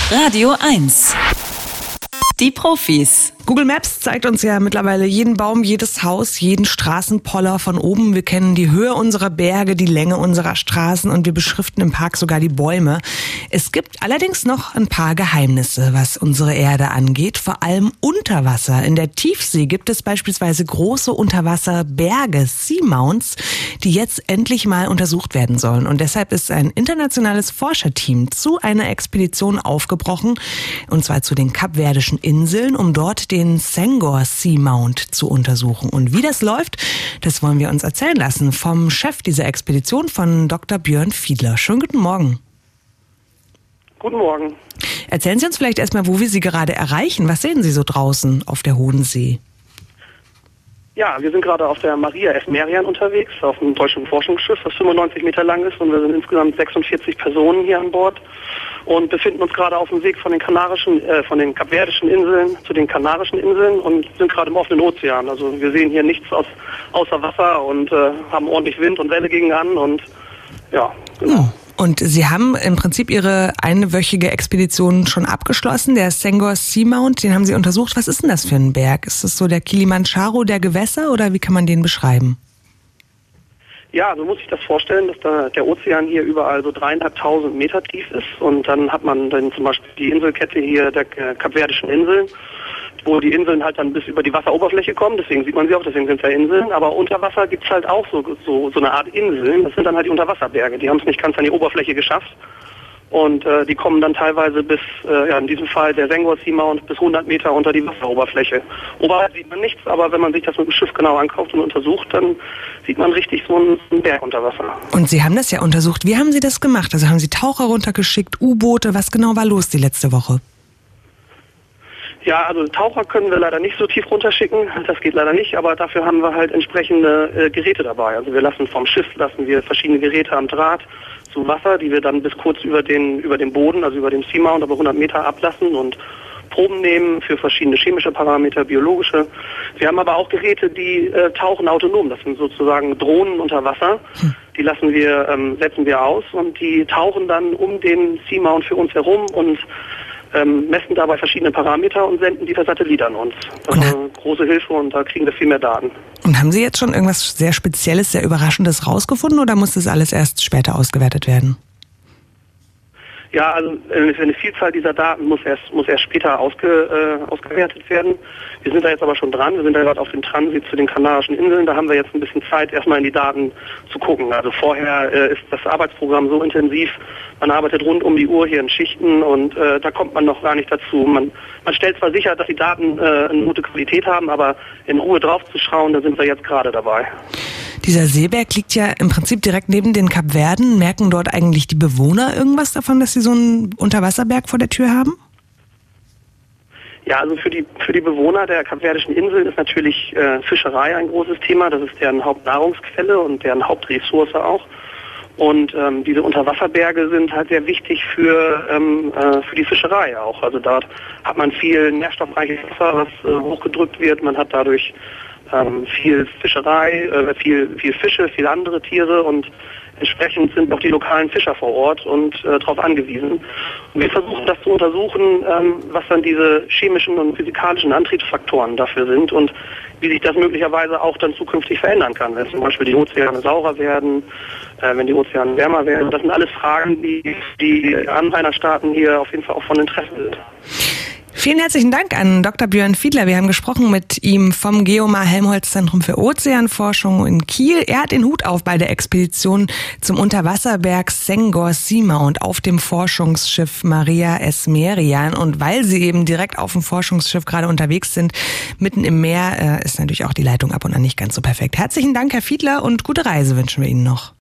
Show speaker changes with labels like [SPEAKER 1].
[SPEAKER 1] Radio 1. Die Profis.
[SPEAKER 2] Google Maps zeigt uns ja mittlerweile jeden Baum, jedes Haus, jeden Straßenpoller von oben. Wir kennen die Höhe unserer Berge, die Länge unserer Straßen und wir beschriften im Park sogar die Bäume. Es gibt allerdings noch ein paar Geheimnisse, was unsere Erde angeht, vor allem unter Wasser. In der Tiefsee gibt es beispielsweise große Unterwasserberge, Seamounts, die jetzt endlich mal untersucht werden sollen. Und deshalb ist ein internationales Forscherteam zu einer Expedition aufgebrochen, und zwar zu den Kapverdischen Inseln, um dort den Senghor Seamount zu untersuchen. Und wie das läuft, das wollen wir uns erzählen lassen vom Chef dieser Expedition, von Dr. Björn Fiedler. Schönen guten Morgen.
[SPEAKER 3] Guten Morgen.
[SPEAKER 2] Erzählen Sie uns vielleicht erstmal, wo wir Sie gerade erreichen. Was sehen Sie so draußen auf der Hohen See?
[SPEAKER 3] Ja, wir sind gerade auf der Maria S. Merian unterwegs, auf einem deutschen Forschungsschiff, das 95 Meter lang ist, und wir sind insgesamt 46 Personen hier an Bord und befinden uns gerade auf dem Weg von den Kapverdischen Inseln zu den Kanarischen Inseln und sind gerade im offenen Ozean. Also wir sehen hier nichts außer Wasser und haben ordentlich Wind und Welle gegen an und ja, genau.
[SPEAKER 2] Und Sie haben im Prinzip Ihre einwöchige Expedition schon abgeschlossen. Der Senghor Seamount, den haben Sie untersucht. Was ist denn das für ein Berg? Ist das so der Kilimanjaro der Gewässer oder wie kann man den beschreiben?
[SPEAKER 3] Ja, so muss ich das vorstellen, dass da der Ozean hier überall so 3.500 Meter tief ist und dann hat man dann zum Beispiel die Inselkette hier der Kapverdischen Inseln, wo die Inseln halt dann bis über die Wasseroberfläche kommen, deswegen sieht man sie auch, deswegen sind es ja Inseln, aber unter Wasser gibt es halt auch so eine Art Inseln, das sind dann halt die Unterwasserberge, die haben es nicht ganz an die Oberfläche geschafft und die kommen dann teilweise bis, in diesem Fall der Senghor Seamount, bis 100 Meter unter die Wasseroberfläche. Oberhalb sieht man nichts, aber wenn man sich das mit dem Schiff genau ankauft und untersucht, dann sieht man richtig so einen Berg unter Wasser.
[SPEAKER 2] Und Sie haben das ja untersucht. Wie haben Sie das gemacht? Also haben Sie Taucher runtergeschickt, U-Boote, was genau war los die letzte Woche?
[SPEAKER 3] Ja, also Taucher können wir leider nicht so tief runterschicken, das geht leider nicht, aber dafür haben wir halt entsprechende Geräte dabei. Also wir lassen vom Schiff verschiedene Geräte am Draht zu Wasser, die wir dann bis kurz über den Boden, also über den Seamount, aber 100 Meter ablassen und Proben nehmen für verschiedene chemische Parameter, biologische. Wir haben aber auch Geräte, die tauchen autonom, das sind sozusagen Drohnen unter Wasser. Die setzen wir aus und die tauchen dann um den Seamount für uns herum und messen dabei verschiedene Parameter und senden die per Satellit an uns. Das ist eine große Hilfe und da kriegen wir viel mehr Daten.
[SPEAKER 2] Und haben Sie jetzt schon irgendwas sehr Spezielles, sehr Überraschendes rausgefunden oder muss das alles erst später ausgewertet werden?
[SPEAKER 3] Ja, also eine Vielzahl dieser Daten muss erst später ausgewertet werden. Wir sind da jetzt aber schon dran. Wir sind da gerade auf dem Transit zu den Kanarischen Inseln. Da haben wir jetzt ein bisschen Zeit, erstmal in die Daten zu gucken. Also vorher ist das Arbeitsprogramm so intensiv. Man arbeitet rund um die Uhr hier in Schichten und da kommt man noch gar nicht dazu. Man stellt zwar sicher, dass die Daten eine gute Qualität haben, aber in Ruhe drauf zu schauen, da sind wir jetzt gerade dabei.
[SPEAKER 2] Dieser Seeberg liegt ja im Prinzip direkt neben den Kapverden. Merken dort eigentlich die Bewohner irgendwas davon, dass sie so einen Unterwasserberg vor der Tür haben?
[SPEAKER 3] Ja, also für die Bewohner der Kapverdischen Inseln ist natürlich Fischerei ein großes Thema. Das ist deren Hauptnahrungsquelle und deren Hauptressource auch. Und diese Unterwasserberge sind halt sehr wichtig für die Fischerei auch. Also dort hat man viel nährstoffreiches Wasser, was hochgedrückt wird. Man hat dadurch viel Fischerei, viel Fische, viele andere Tiere und entsprechend sind auch die lokalen Fischer vor Ort und darauf angewiesen. Und wir versuchen das zu untersuchen, was dann diese chemischen und physikalischen Antriebsfaktoren dafür sind und wie sich das möglicherweise auch dann zukünftig verändern kann, wenn zum Beispiel die Ozeane saurer werden, wenn die Ozeane wärmer werden. Das sind alles Fragen, die Anrainerstaaten hier auf jeden Fall auch von Interesse sind.
[SPEAKER 2] Vielen herzlichen Dank an Dr. Björn Fiedler. Wir haben gesprochen mit ihm vom Geomar-Helmholtz-Zentrum für Ozeanforschung in Kiel. Er hat den Hut auf bei der Expedition zum Unterwasserberg Senghor Seamount auf dem Forschungsschiff Maria S. Merian. Und weil sie eben direkt auf dem Forschungsschiff gerade unterwegs sind, mitten im Meer, ist natürlich auch die Leitung ab und an nicht ganz so perfekt. Herzlichen Dank, Herr Fiedler, und gute Reise wünschen wir Ihnen noch.